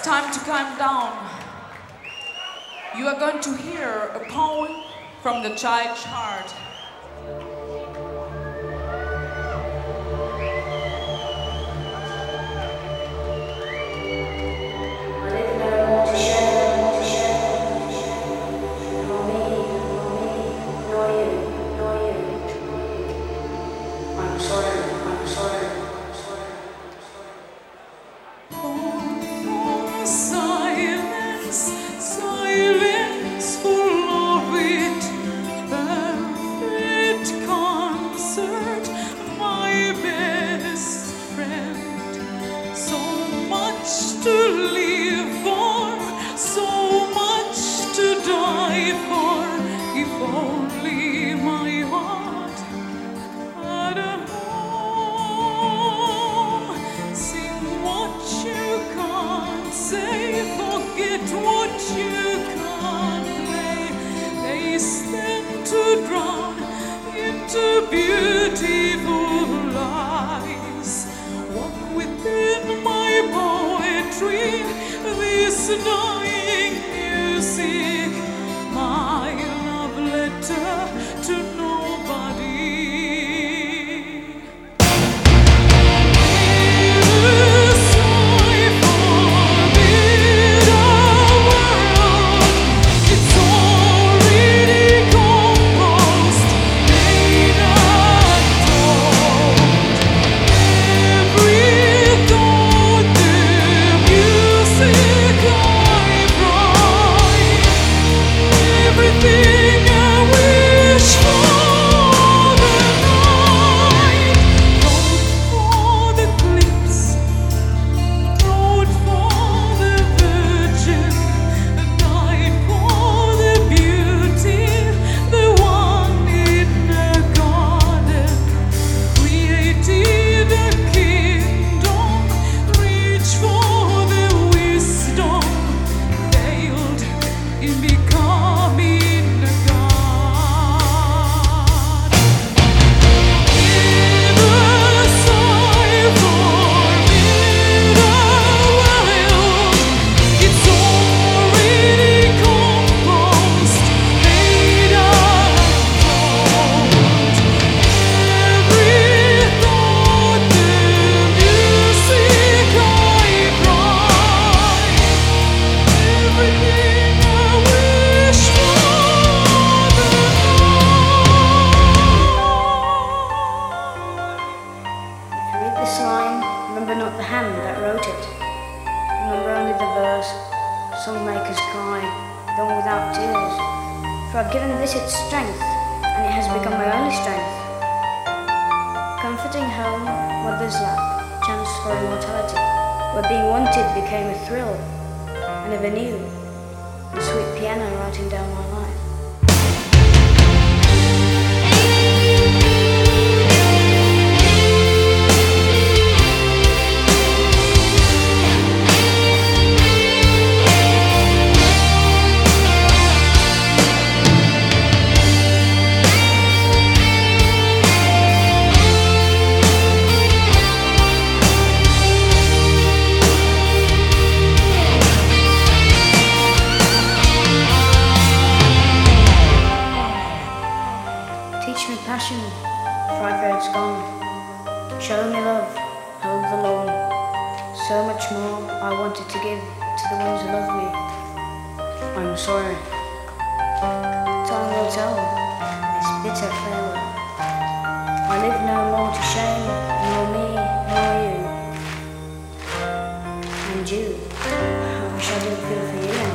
time to calm down. You are going to hear a poem from the child's heart. Beautiful lies walk within my poetry, this dying music, my love letter to nobody. Remember not the hand that wrote it. Remember only the verse, songmaker's cry, done without tears. For I've given this its strength, and it has become my only strength. Comforting home, mother's lap, chance for immortality, where being wanted became a thrill, and ever new, the sweet piano writing down my life. Teach me passion, for I fear it's gone. Show me love, hold the lone. So much more I wanted to give to the ones who love me. I'm sorry. Time will tell this bitter farewell. I live no more to shame, nor me, nor you. And you, I wish I didn't feel for you.